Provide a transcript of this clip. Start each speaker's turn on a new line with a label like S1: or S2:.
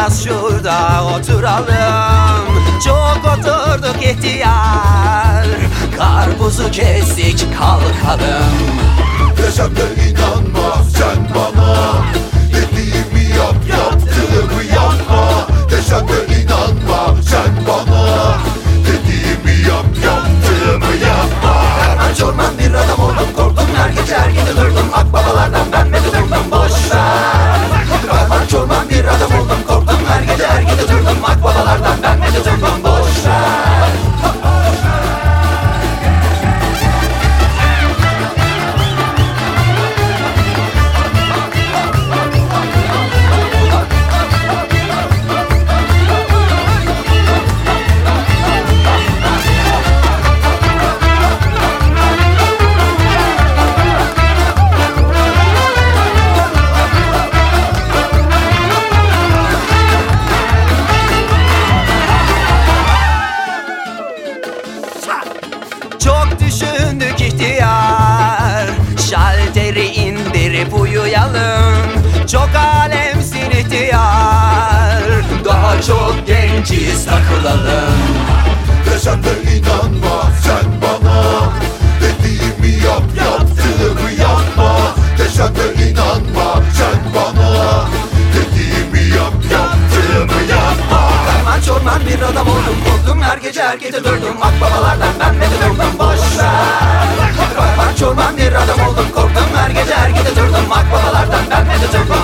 S1: biraz şurada oturalım. Çok oturduk ihtiyar, karpuzu kestik kalkalım.
S2: Desem de inanma sen bana, dediğimi yap, yaptığımı yapma. Desem de inanma sen bana, dediğimi yap, yaptığımı yapma.
S1: Erman çorman bir adam oldum, korktum her gece her gece durdum. Akbabalardan ben medet oldum, boşver. Erman çorman bir adam oldum, korktum her gece her gece durdum. Akbabalardan ben medet oldum, boşver. Çok düşündük ihtiyar, şalteri indirip uyuyalım. Çok alemsin ihtiyar, daha çok genciz takılalım.
S2: Desem de inanma sen bana, dediğimi yap, yaptığımı yapma. Desem de inanma sen bana, dediğimi yap, yaptığımı yapma.
S1: Erman çorman bir adam oldum, korktum her gece her gece durdum. Akbabalardan ben medet oldum, boşver. Erman çorman bir adam oldum, korktum her gece her gece durdum. Akbabalardan ben medet oldum.